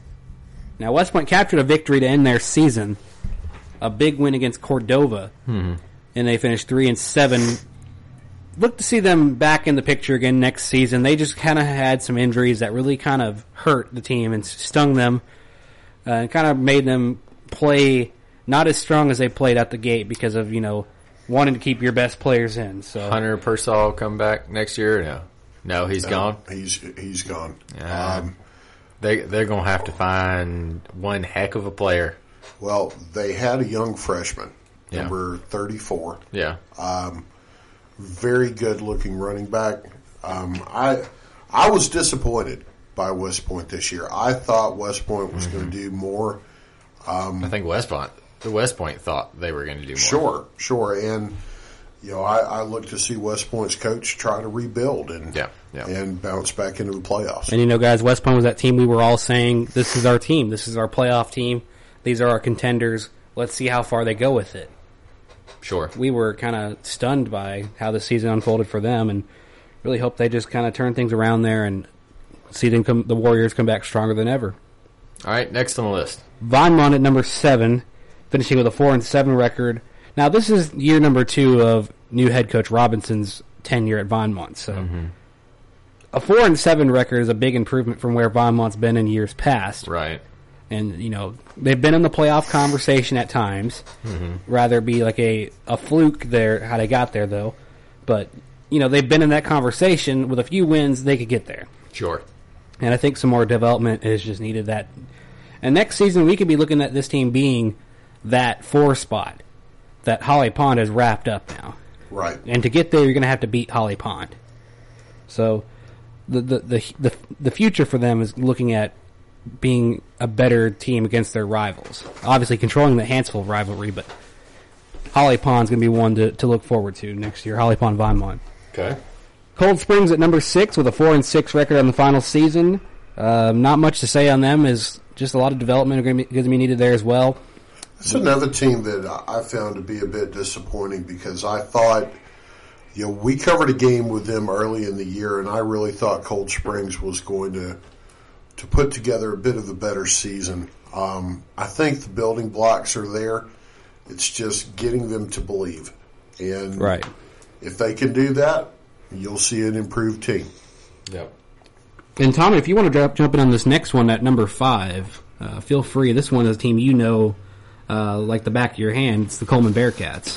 Now, West Point captured a victory to end their season, a big win against Cordova, hmm. and they finished three and seven. Look to see them back in the picture again next season. They just kind of had some injuries that really kind of hurt the team and stung them, uh, and kind of made them play not as strong as they played at the gate because of, you know, wanting to keep your best players in. So Hunter Pearsall come back next year? Or no, no, he's No, gone. He's he's gone. Uh, Um, they they're gonna have to find one heck of a player. well, they had a young freshman, Yeah. number thirty-four. Yeah, Very good-looking running back. Um, I I was disappointed by West Point this year. I thought West Point was Mm-hmm. going to do more. I think West Point, the West Point thought they were going to do more. Sure, sure. And, you know, I, I look to see West Point's coach try to rebuild and Yeah, yeah. and bounce back into the playoffs. And, you know, guys, West Point was that team we were all saying, this is our team. This is our playoff team. These are our contenders. Let's see how far they go with it. Sure. We were kind of stunned by how the season unfolded for them and really hope they just kind of turn things around there and see them come, the Warriors come back stronger than ever. All right, next on the list. Vinemont at number seven, finishing with a four and seven record. Now, this is year number two of new head coach Robinson's tenure at Vinemont. So, Mm-hmm. a four and seven record is a big improvement from where Vinemont's been in years past. Right. And, you know, they've been in the playoff conversation at times. Mm-hmm. Rather be like a, a fluke there, how they got there, though. But, you know, they've been in that conversation. With a few wins, they could get there. Sure. And I think some more development is just needed. That, and next season, we could be looking at this team being that four spot that Holly Pond has wrapped up now. Right. And to get there, you're going to have to beat Holly Pond. So the, the the the the future for them is looking at being a better team against their rivals. Obviously, controlling the Hanceville rivalry, but Holly Pond's going to be one to, to look forward to next year. Holly Pond Vinemont. Okay. Cold Springs at number six with a four and six record on the final season. Um, not much to say on them. Is just a lot of development going to be, be needed there as well. It's another team that I found to be a bit disappointing because I thought, you know, we covered a game with them early in the year, and I really thought Cold Springs was going to to put together a bit of a better season. Um, I think the building blocks are there. It's just getting them to believe. And Right. if they can do that, you'll see an improved team. Yep. And Tommy, if you want to jump, jump in on this next one at number five, uh, feel free. This one is a team you know uh, like the back of your hand. It's the Coleman Bearcats.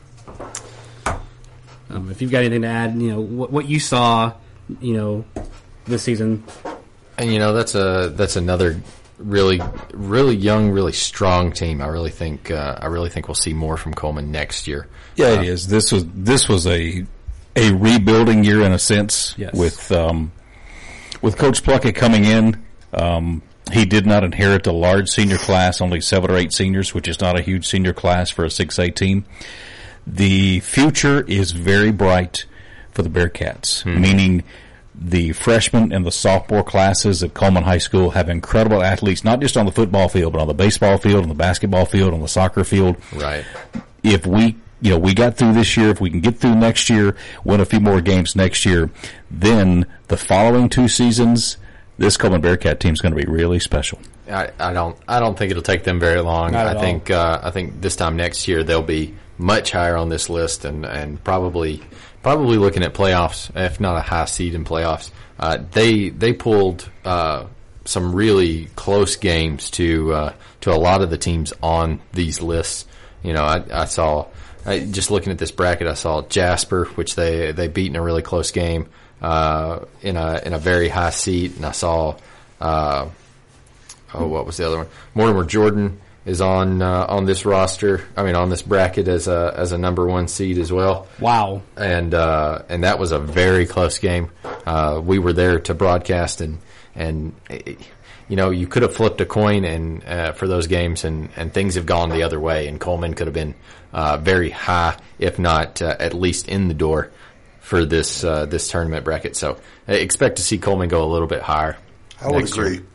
Um, if you've got anything to add, you know, what, what you saw, you know, this season. And, you know, that's a that's another really, really young, really strong team. I really think uh, I really think we'll see more from Coleman next year. Yeah, uh, it is. This was this was a a rebuilding year in a sense. Yes. With um, with Coach Pluckett coming in, um, he did not inherit a large senior class, only seven or eight seniors, which is not a huge senior class for a six A team. The future is very bright for the Bearcats, mm-hmm. meaning the freshman and the sophomore classes at Coleman High School have incredible athletes, not just on the football field, but on the baseball field, on the basketball field, on the soccer field. Right. If we, you know, we got through this year, if we can get through next year, win a few more games next year, then the following two seasons, this Coleman Bearcat team is going to be really special. I, I don't, I don't think it'll take them very long. Not I at think, uh, I think this time next year they'll be much higher on this list and, and probably, probably looking at playoffs, if not a high seed in playoffs. Uh, they, they pulled, uh, some really close games to, uh, to a lot of the teams on these lists. You know, I, I saw, I, just looking at this bracket, I saw Jasper, which they, they beat in a really close game, uh, in a, in a very high seat. And I saw, uh, oh, what was the other one? Mortimer Jordan is on uh, on this roster. I mean, on this bracket as a as a number one seed as well. Wow! And uh, and that was a very close game. Uh, we were there to broadcast, and and you know, you could have flipped a coin and uh, for those games, and and things have gone the other way. And Coleman could have been uh, very high, if not uh, at least in the door for this uh, this tournament bracket. So I expect to see Coleman go a little bit higher. I would agree. Year.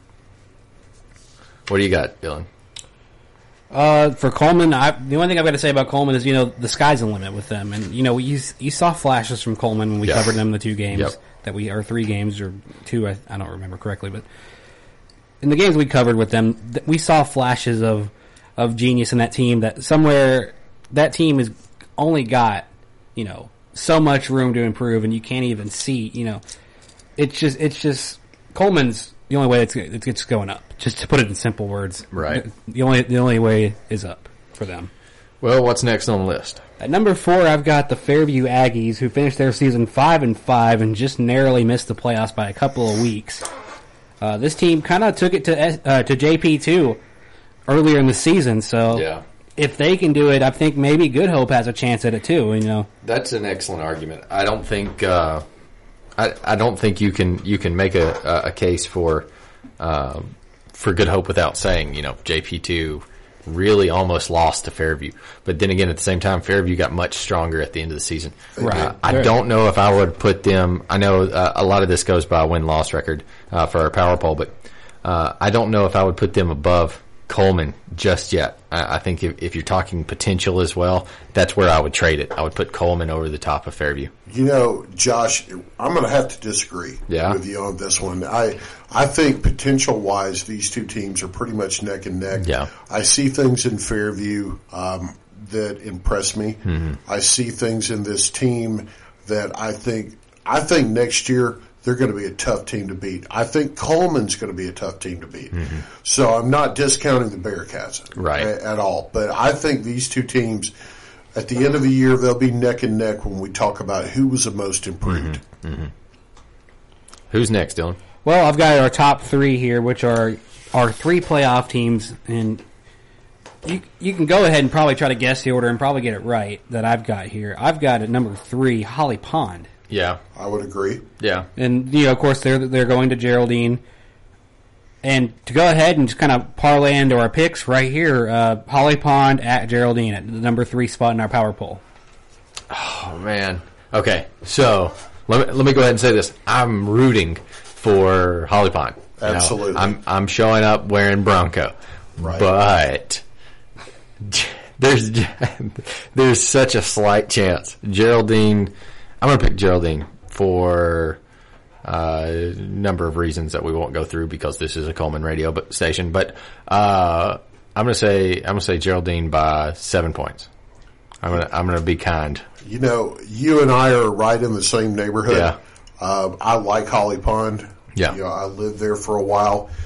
What do you got, Dylan? Uh, for Coleman, I, the only thing I've got to say about Coleman is, you know, the sky's the limit with them. And, you know, you, you saw flashes from Coleman when we yeah. covered them the two games yep. that we, or three games, or two, I, I don't remember correctly, but in the games we covered with them, th- we saw flashes of, of genius in that team, that somewhere, that team has only got, you know, so much room to improve, and you can't even see, you know, it's just, it's just, Coleman's the only way it's, it's, it's going up. Just to put it in simple words, right? The only the only way is up for them. Well, what's next on the list? At number four, I've got the Fairview Aggies, who finished their season five and five and just narrowly missed the playoffs by a couple of weeks. Uh, this team kind of took it to uh, to J P two earlier in the season, so yeah. if they can do it, I think maybe Good Hope has a chance at it too. You know, that's an excellent argument. I don't think uh, I I don't think you can you can make a a case for. Uh, for Good Hope without saying, you know, J P two really almost lost to Fairview. But then again, at the same time, Fairview got much stronger at the end of the season. Right. Uh, I don't know if I would put them, I know uh, a lot of this goes by win-loss record uh, for our power poll, but uh, I don't know if I would put them above Coleman just yet. I, I think if, if you're talking potential as well, that's where I would trade it. I would put Coleman over the top of Fairview. You know, Josh, I'm going to have to disagree yeah. with you on this one. I I think potential-wise, these two teams are pretty much neck and neck. Yeah. I see things in Fairview um, that impress me. Mm-hmm. I see things in this team that I think I think next year they're going to be a tough team to beat. I think Coleman's going to be a tough team to beat. Mm-hmm. So I'm not discounting the Bearcats right. a, at all. But I think these two teams, at the end of the year, they'll be neck and neck when we talk about who was the most improved. Mm-hmm. Mm-hmm. Who's next, Dylan? well, I've got our top three here, which are our three playoff teams, and you you can go ahead and probably try to guess the order and probably get it right that I've got here. I've got at number three, Holly Pond. Yeah. I would agree. Yeah. And, you know, of course, they're they're going to Geraldine. And to go ahead and just kind of parlay into our picks right here, uh, Holly Pond at Geraldine at the number three spot in our power poll. Oh, man. Okay, so let me, let me go ahead and say this. I'm rooting for Holly Pond. You know, Absolutely. I'm I'm showing up wearing Bronco. Right. But there's there's such a slight chance. Geraldine, I'm going to pick Geraldine for uh, a number of reasons that we won't go through because this is a Coleman radio but, station. But uh, I'm going to say I'm going to say Geraldine by seven points. I'm going to I'm going to be kind. You know, you and I are right in the same neighborhood. Yeah. Uh, I like Holly Pond. Yeah. You know, I lived there for a while.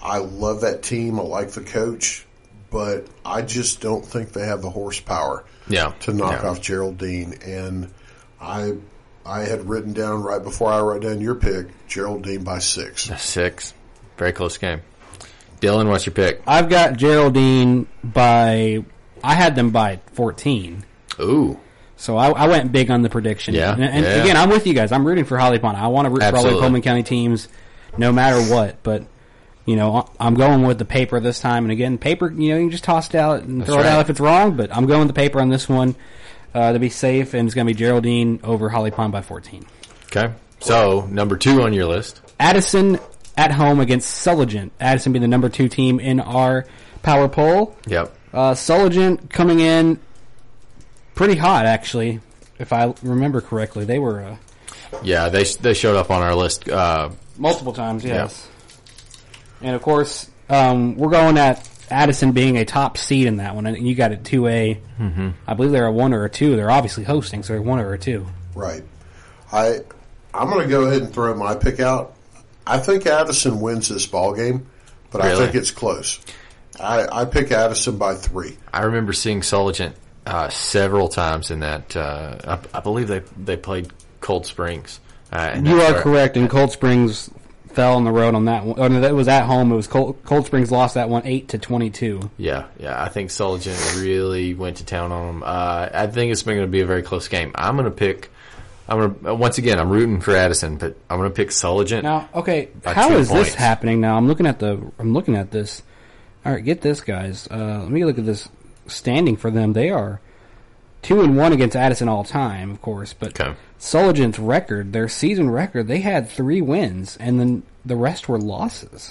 I love that team. I like the coach, but I just don't think they have the horsepower Yeah. to knock Yeah. off Geraldine. And I I had written down right before I wrote down your pick, Geraldine by six. Six. Very close game. Dylan, what's your pick? I've got Geraldine by. I had them by fourteen. Ooh. So I, I went big on the prediction. Yeah, And, and yeah. again, I'm with you guys. I'm rooting for Holly Pond. I want to root Absolutely. for all the Coleman County teams, no matter what. But you know, I'm going with the paper this time. And again, paper, you know, you can just toss it out and That's throw it right. out if it's wrong. But I'm going with the paper on this one uh, to be safe, and it's going to be Geraldine over Holly Pond by fourteen. Okay. So, number two on your list. Addison at home against Sulligent. Addison being the number two team in our power poll. Yep. Uh, Sulligent coming in pretty hot, actually, if I remember correctly. They were uh, Yeah, they they showed up on our list. Uh, multiple times, yes. And of course, um, we're going at Addison being a top seed in that one, and you got it two A. Mm-hmm. I believe they're a one or a two. They're obviously hosting, so they're one or a two. Right. I I'm going to go ahead and throw my pick out. I think Addison wins this ball game, but I Really? think it's close. I, I pick Addison by three. I remember seeing Sulligent uh, several times in that. Uh, I, I believe they they played Cold Springs. Uh, and You that's are where- correct, and Cold Springs fell on the road on that one. Oh, no, that was at home. It was Cold, Cold Springs lost that one eight to twenty-two. Yeah, yeah. I think Sulligent really went to town on them. Uh, I think it's going to be a very close game. I'm going to pick. I'm going to once again. I'm rooting for Addison, but I'm going to pick Sulligent. Now, okay, By how two is points. this happening now? I'm looking at the. I'm looking at this. All right, get this, guys. Uh, let me look at this standing for them. They are two and one against Addison all time, of course. But Okay. Sulligent's record, their season record, they had three wins, and then the rest were losses.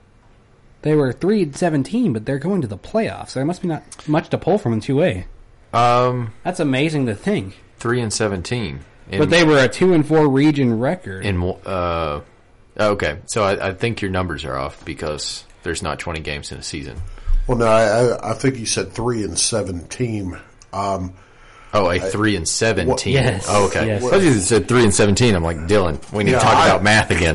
They were three and seventeen, but they're going to the playoffs. There must be not much to pull from in two A. Um, That's amazing to think. three and seventeen. In, But they were a two and four region record. in uh, okay. So I, I think your numbers are off because there's not twenty games in a season. Well, no, I, I, I think you said three and seven team. Um, Oh, a three and seventeen. Yes, Oh, okay. yes. I thought you said three and seventeen. I'm like, Dylan, we need Yeah, to talk I- about math again.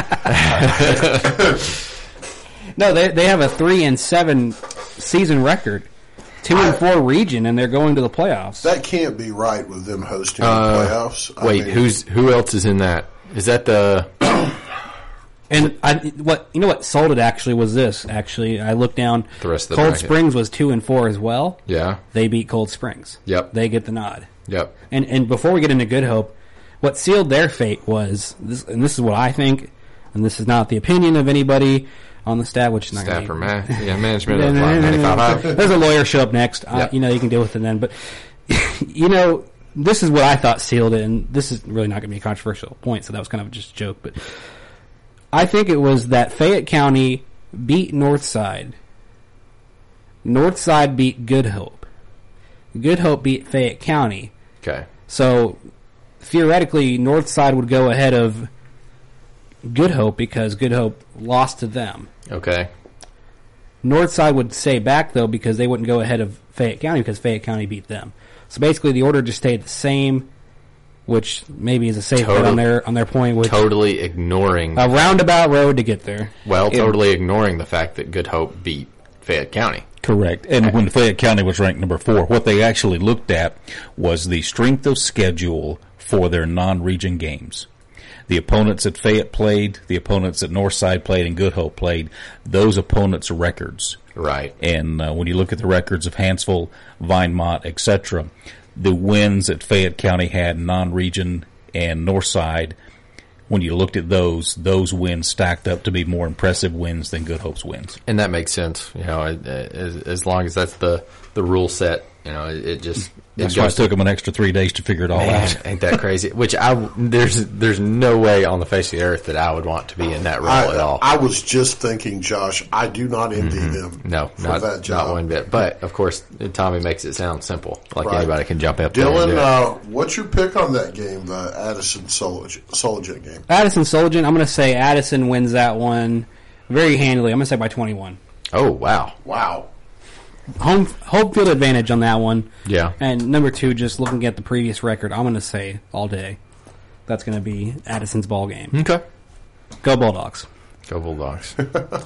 No, they they have a three and seven season record, two and four region, and they're going to the playoffs. that can't be right with them hosting Uh, the playoffs. I Wait, mean, who's who else is in that? Is that the? And I, what you know what sold it actually was this. Actually, I looked down. The rest of the Cold bracket. Springs was two and four as well. Yeah. They beat Cold Springs. Yep. They get the nod. Yep. And and before we get into Good Hope, what sealed their fate was this, and this is what I think, and this is not the opinion of anybody on the staff, which is not Staff or gonna ma- be, yeah, management of ninety-five. There's a lawyer show up next. Uh, Yeah. you know, you can deal with it then. But, you know, this is what I thought sealed it, and this is really not going to be a controversial point, so that was kind of just a joke. But I think it was that Fayette County beat Northside. Northside beat Good Hope. Good Hope beat Fayette County. Okay. So, theoretically, Northside would go ahead of Good Hope because Good Hope lost to them. Okay. Northside would stay back, though, because they wouldn't go ahead of Fayette County because Fayette County beat them. So basically, the order just stayed the same, which maybe is a safe bet Total- on their on their point. Which Totally ignoring. a roundabout road to get there. well, totally ignoring the fact that Good Hope beat Fayette County. Correct. And when Fayette County was ranked number four, what they actually looked at was the strength of schedule for their non-region games. The opponents that Fayette played, the opponents that Northside played, and Good Hope played, those opponents' records. Right. And uh, when you look at the records of Hansville, Vinemont, et cetera, the wins that Fayette County had non-region and Northside, when you looked at those, those wins stacked up to be more impressive wins than Good Hope's wins. And that makes sense. You know, it- it- as, as long as that's the, the rule set, you know, it, it just it That's why it goes took them an extra three days to figure it all Man, out. ain't that crazy? Which I there's there's no way on the face of the earth that I would want to be in that role I, at all. I was just thinking, Josh, I do not envy them. no, for not that job. not one bit. But of course, Tommy makes it sound simple, like Right. anybody can jump up there and do Dylan, it. uh, what's your pick on that game, the Addison Sulligent game? Addison Sulligent, I'm going to say Addison wins that one very handily. I'm going to say by twenty-one. Oh wow, Wow. Home home field advantage on that one. yeah. And number two, just looking at the previous record, I'm going to say all day that's going to be Addison's ball game. Okay, Go Bulldogs. go Bulldogs.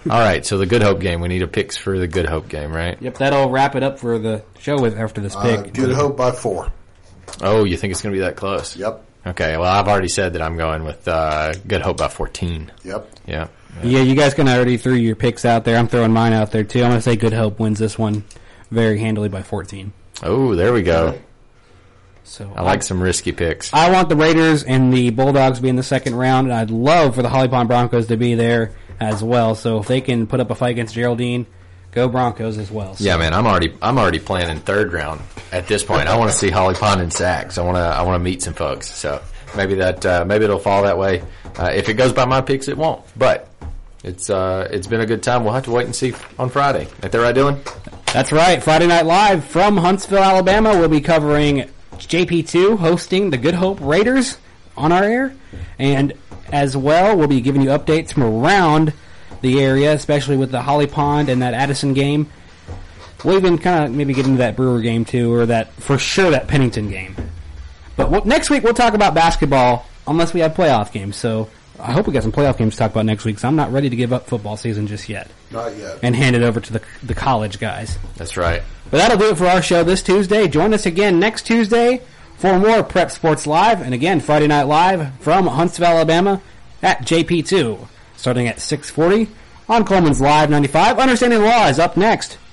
All right, so the Good Hope game. We need a picks for the Good Hope game, right? Yep, that'll wrap it up for the show with after this pick. Uh, Good Hope by four. Oh, you think it's going to be that close? Yep. Okay, well, I've already said that I'm going with uh, Good Hope by fourteen. Yep. Yeah. Yeah, you guys kind of already threw your picks out there. I'm throwing mine out there, too. I'm going to say Good Hope wins this one very handily by fourteen. Oh, there we go. So I like some risky picks. I want the Raiders and the Bulldogs to be in the second round, and I'd love for the Holly Pond Broncos to be there as well. So if they can put up a fight against Geraldine, go Broncos as well. So. Yeah, man, I'm already I'm already planning third round at this point. I want to see Holly Pond and Sags. I want to I want to meet some folks. So maybe that uh, maybe it'll fall that way. Uh, if it goes by my picks, it won't. But it's uh, it's been a good time. We'll have to wait and see on Friday. Ain't that right, Dylan? That's right. Friday Night Live from Huntsville, Alabama. We'll be covering J P two hosting the Good Hope Raiders on our air. And as well, we'll be giving you updates from around the area, especially with the Holly Pond and that Addison game. We'll even kind of maybe get into that Brewer game too, or that, for sure, that Pennington game. But we'll, next week we'll talk about basketball, unless we have playoff games. So I hope we got some playoff games to talk about next week, because I'm not ready to give up football season just yet. Not yet. And hand it over to the the college guys. That's right. But that'll do it for our show this Tuesday. Join us again next Tuesday for more Prep Sports Live. And again, Friday Night Live from Huntsville, Alabama at J P two. Starting at six forty on Coleman's Live ninety-five. Understanding the Law is up next.